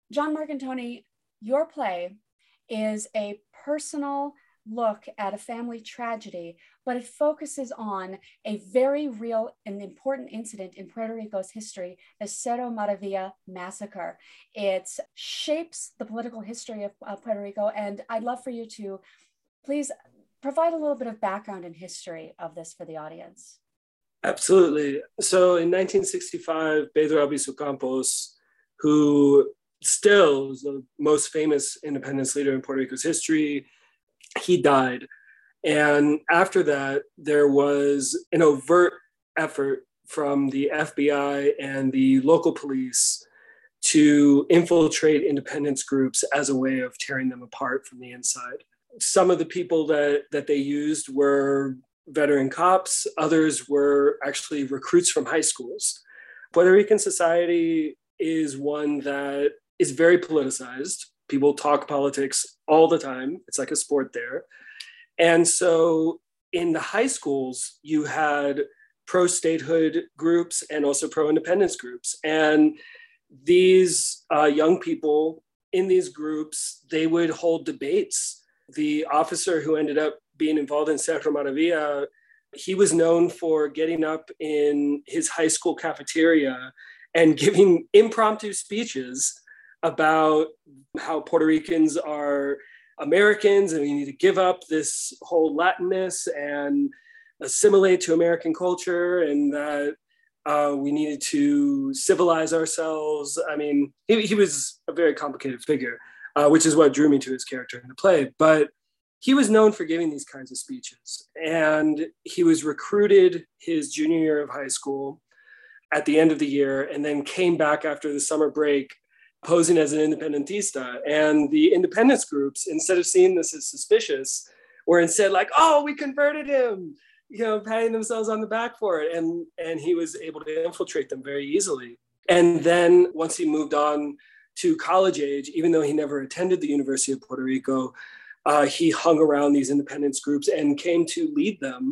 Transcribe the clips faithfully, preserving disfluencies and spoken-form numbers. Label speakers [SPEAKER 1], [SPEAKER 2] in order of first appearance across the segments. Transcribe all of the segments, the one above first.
[SPEAKER 1] John Marcantoni, your play is a personal look at a family tragedy, but it focuses on a very real and important incident in Puerto Rico's history, the Cerro Maravilla massacre. It shapes the political history of, of Puerto Rico, and I'd love for you to please provide a little bit of background and history of this for the audience.
[SPEAKER 2] Absolutely. So in nineteen sixty-five, Pedro Albizu Campos, who still is the most famous independence leader in Puerto Rico's history, he died. And after that, there was an overt effort from the F B I and the local police to infiltrate independence groups as a way of tearing them apart from the inside. Some of the people that, that they used were veteran cops. Others were actually recruits from high schools. Puerto Rican society is one that is very politicized. People talk politics all the time. It's like a sport there. And so in the high schools, you had pro-statehood groups and also pro-independence groups. And these uh, young people in these groups, they would hold debates. The officer who ended up being involved in Cerro Maravilla, he was known for getting up in his high school cafeteria and giving impromptu speeches about how Puerto Ricans are Americans and we need to give up this whole Latinness and assimilate to American culture, and that uh, we needed to civilize ourselves. I mean, he, he was a very complicated figure, uh, which is what drew me to his character in the play. But he was known for giving these kinds of speeches. And he was recruited his junior year of high school at the end of the year, and then came back after the summer break posing as an independentista. And the independence groups, instead of seeing this as suspicious, were instead like, oh, we converted him, you know, patting themselves on the back for it. And, and he was able to infiltrate them very easily. And then once he moved on to college age, even though he never attended the University of Puerto Rico, Uh, he hung around these independence groups and came to lead them.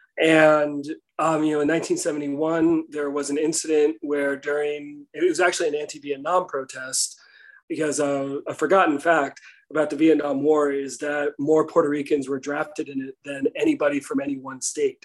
[SPEAKER 2] And, um, you know, in nineteen seventy-one, there was an incident where during, it was actually an anti-Vietnam protest, because uh, a forgotten fact about the Vietnam War is that more Puerto Ricans were drafted in it than anybody from any one state.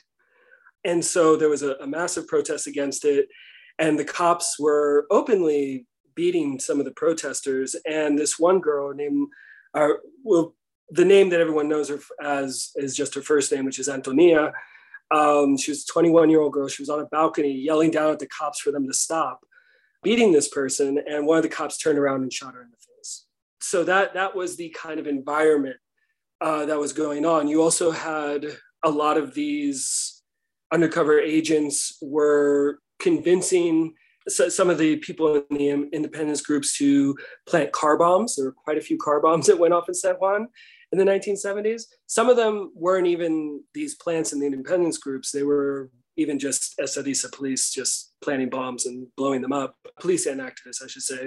[SPEAKER 2] And so there was a, a massive protest against it. And the cops were openly beating some of the protesters. And this one girl named, uh, well, the name that everyone knows her as is just her first name, which is Antonia. Um, she was a twenty-one-year-old girl. She was on a balcony yelling down at the cops for them to stop beating this person. And one of the cops turned around and shot her in the face. So that, that was the kind of environment uh, that was going on. You also had a lot of these undercover agents were convincing so some of the people in the independence groups to plant car bombs. There were quite a few car bombs that went off in San Juan in the nineteen seventies. Some of them weren't even these plants in the independence groups. They were even just Estadista police just planting bombs and blowing them up. Police and activists, I should say.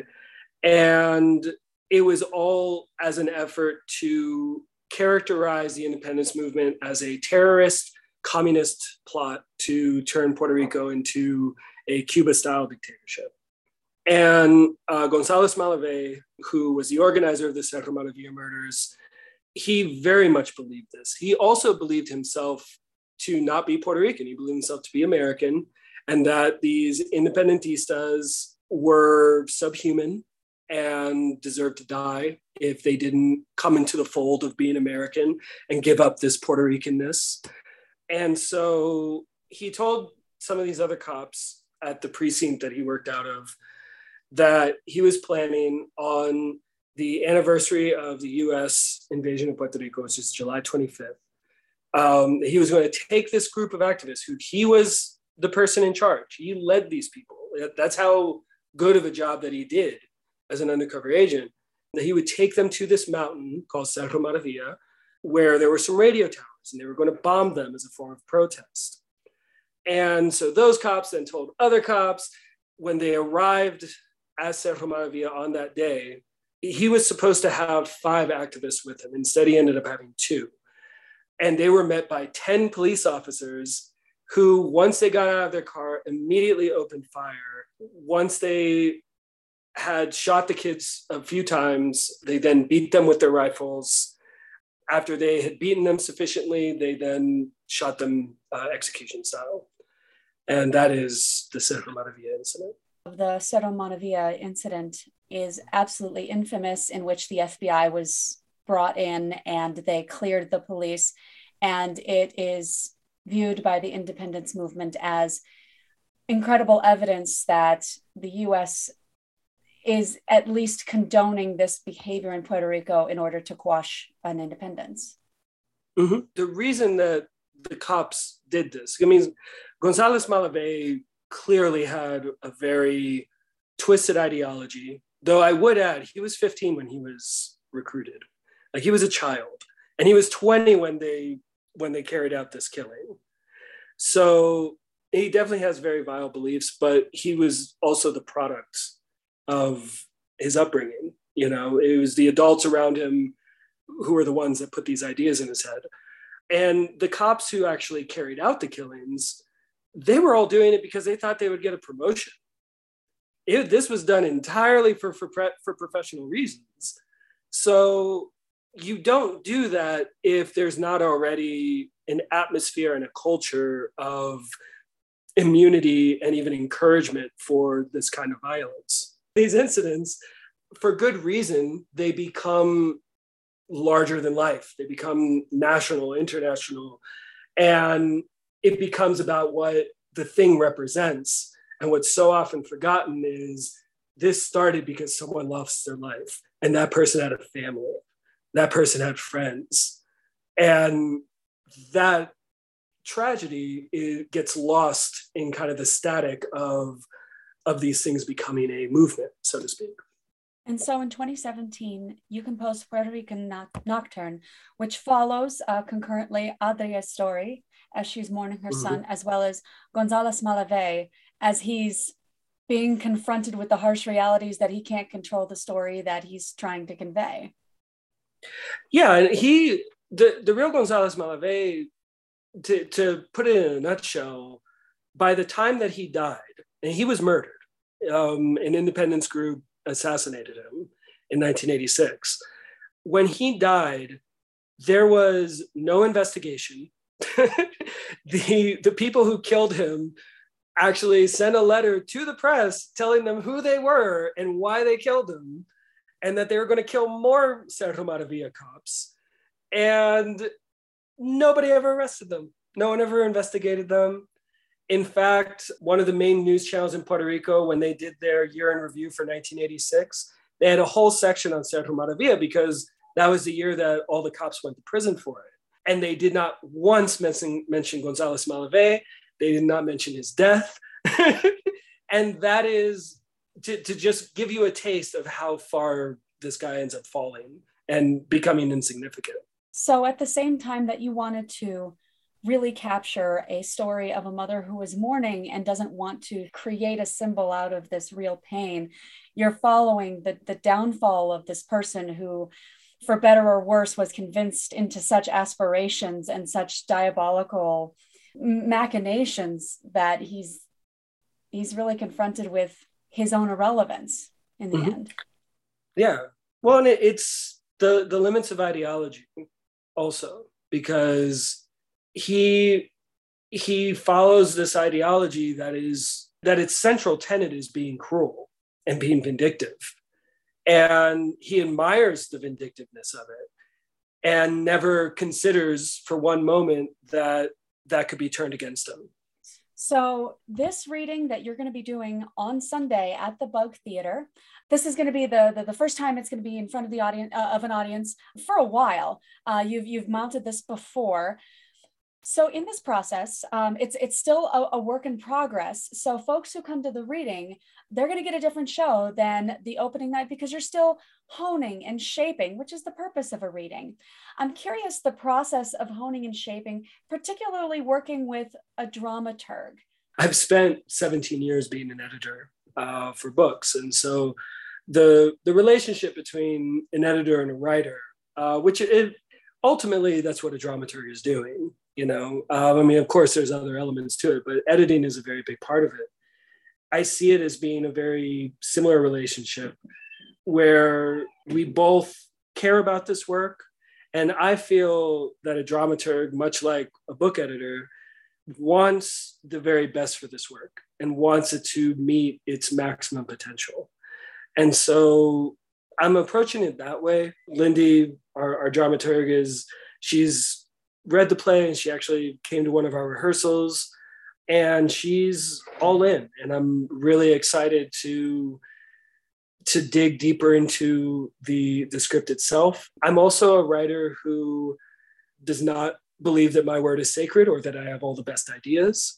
[SPEAKER 2] And it was all as an effort to characterize the independence movement as a terrorist communist plot to turn Puerto Rico into a Cuba-style dictatorship. And uh, González Malave, who was the organizer of the Cerro Maravilla murders, he very much believed this. He also believed himself to not be Puerto Rican. He believed himself to be American, and that these independentistas were subhuman and deserved to die if they didn't come into the fold of being American and give up this Puerto Ricanness. And so he told some of these other cops at the precinct that he worked out of that he was planning on the anniversary of the U S invasion of Puerto Rico, which is July twenty-fifth. Um, he was going to take this group of activists who he was the person in charge. He led these people. That's how good of a job that he did as an undercover agent, that he would take them to this mountain called Cerro Maravilla, where there were some radio towers, and they were going to bomb them as a form of protest. And so those cops then told other cops. When they arrived at Cerro Maravilla on that day, he was supposed to have five activists with him. Instead, he ended up having two. And they were met by ten police officers who, once they got out of their car, immediately opened fire. Once they had shot the kids a few times. They then beat them with their rifles. After they had beaten them sufficiently, they then shot them uh, execution style. And that is the Cerro Maravilla incident.
[SPEAKER 1] The Cerro Maravilla incident is absolutely infamous, in which the F B I was brought in and they cleared the police. And it is viewed by the independence movement as incredible evidence that the U S is at least condoning this behavior in Puerto Rico in order to quash an independence.
[SPEAKER 2] Mm-hmm. The reason that the cops did this, I mean, González Malavé clearly had a very twisted ideology, though I would add he was fifteen when he was recruited. Like, he was a child, and he was twenty when they when they carried out this killing. So he definitely has very vile beliefs, but he was also the product of his upbringing. You know, it was the adults around him who were the ones that put these ideas in his head. And the cops who actually carried out the killings, they were all doing it because they thought they would get a promotion. It, this was done entirely for, for, for professional reasons. So you don't do that if there's not already an atmosphere and a culture of immunity and even encouragement for this kind of violence. These incidents, for good reason, they become larger than life. They become national, international, and it becomes about what the thing represents. And what's so often forgotten is this started because someone lost their life, and that person had a family, that person had friends, and that tragedy, it gets lost in kind of the static of, of these things becoming a movement, so to speak.
[SPEAKER 1] And so in twenty seventeen, you composed Puerto Rican Nocturne, which follows uh, concurrently Adria's story as she's mourning her mm-hmm. son, as well as González Malavé as he's being confronted with the harsh realities that he can't control the story that he's trying to convey.
[SPEAKER 2] Yeah, and he, the, the real González Malavé, to, to put it in a nutshell, by the time that he died, and he was murdered, um, an independence group assassinated him in nineteen eighty-six. When he died, there was no investigation. the, the people who killed him actually sent a letter to the press telling them who they were and why they killed him, and that they were going to kill more Cerro Maravilla cops. And nobody ever arrested them. No one ever investigated them. In fact, one of the main news channels in Puerto Rico, when they did their year in review for nineteen eighty-six, they had a whole section on Cerro Maravilla because that was the year that all the cops went to prison for it. And they did not once mention, mention González Malavé. They did not mention his death. And that is to, to just give you a taste of how far this guy ends up falling and becoming insignificant.
[SPEAKER 1] So at the same time that you wanted to really capture a story of a mother who is mourning and doesn't want to create a symbol out of this real pain, you're following the, the downfall of this person who, for better or worse, was convinced into such aspirations and such diabolical machinations that he's he's really confronted with his own irrelevance in the mm-hmm. end.
[SPEAKER 2] Yeah. Well, and it, it's the, the limits of ideology also, because he he follows this ideology that is that its central tenet is being cruel and being vindictive. And he admires the vindictiveness of it and never considers for one moment that that could be turned against him.
[SPEAKER 1] So this reading that you're going to be doing on Sunday at the Bug Theater, this is going to be the, the, the first time it's going to be in front of the audience uh, of an audience for a while. Uh, you've you've mounted this before. So in this process, um, it's it's still a, a work in progress. So folks who come to the reading, they're going to get a different show than the opening night because you're still honing and shaping, which is the purpose of a reading. I'm curious the process of honing and shaping, particularly working with a dramaturg.
[SPEAKER 2] I've spent seventeen years being an editor uh, for books. And so the, the relationship between an editor and a writer, uh, which it, ultimately that's what a dramaturg is doing. You know, um, I mean, of course, there's other elements to it, but editing is a very big part of it. I see it as being a very similar relationship where we both care about this work. And I feel that a dramaturg, much like a book editor, wants the very best for this work and wants it to meet its maximum potential. And so I'm approaching it that way. Lindy, our, our dramaturg, is she's read the play and she actually came to one of our rehearsals and she's all in. And I'm really excited to to dig deeper into the, the script itself. I'm also a writer who does not believe that my word is sacred or that I have all the best ideas.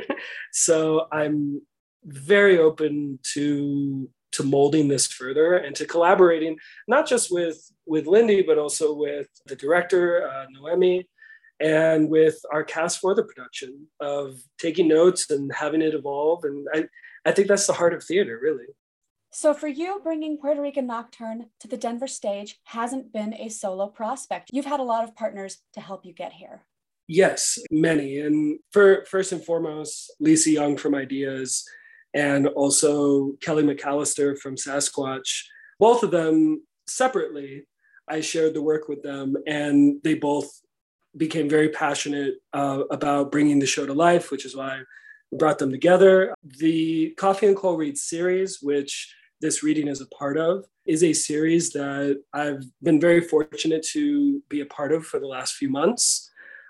[SPEAKER 2] So I'm very open to, to molding this further and to collaborating, not just with, with Lindy, but also with the director, uh, Noemi, and with our cast for the production of taking notes and having it evolve. And I, I think that's the heart of theater, really.
[SPEAKER 1] So for you, bringing Puerto Rican Nocturne to the Denver stage hasn't been a solo prospect. You've had a lot of partners to help you get here.
[SPEAKER 2] Yes, many. And for, first and foremost, Lisa Young from Ideas and also Kelly McAllister from Sasquatch. Both of them separately, I shared the work with them and they both became very passionate uh, about bringing the show to life, which is why we brought them together. The Coffee and Coal Reads series, which this reading is a part of, is a series that I've been very fortunate to be a part of for the last few months.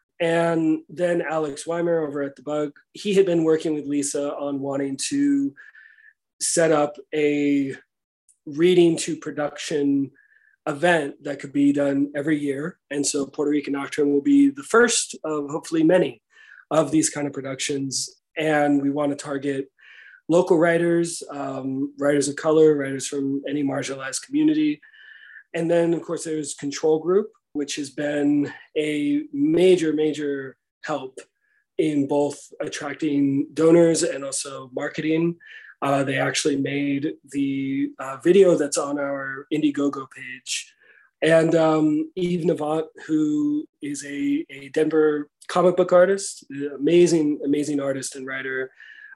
[SPEAKER 2] And then Alex Weimer over at The Bug, he had been working with Lisa on wanting to set up a reading to production event that could be done every year. And so Puerto Rican Nocturne will be the first of hopefully many of these kind of productions. And we want to target local writers, um, writers of color, writers from any marginalized community. And then, of course, there's Control Group, which has been a major, major help in both attracting donors and also marketing. Uh, they actually made the uh, video that's on our Indiegogo page. And um, Eve Navant, who is a, a Denver comic book artist, amazing, amazing artist and writer.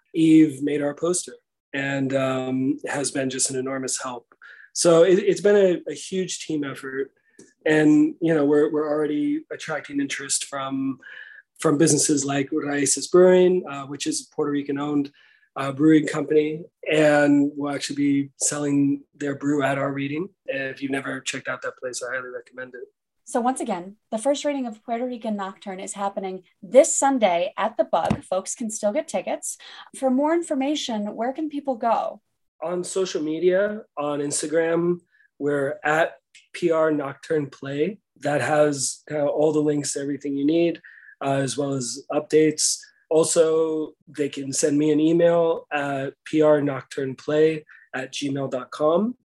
[SPEAKER 2] Eve made our poster and um, has been just an enormous help. So it, it's been a, a huge team effort. And, you know, we're, we're already attracting interest from, from businesses like Raices Brewing, uh, which is a Puerto Rican owned uh, brewing company. And we'll actually be selling their brew at our reading. And if you've never checked out that place, I highly recommend it.
[SPEAKER 1] So once again, the first reading of Puerto Rican Nocturne is happening this Sunday at The Bug. Folks can still get tickets. For more information, where can people go?
[SPEAKER 2] On social media, on Instagram, we're at P R Nocturne Play. That has kind of all the links to everything you need, uh, as well as updates. Also, they can send me an email at prnocturneplay at gmail dot com.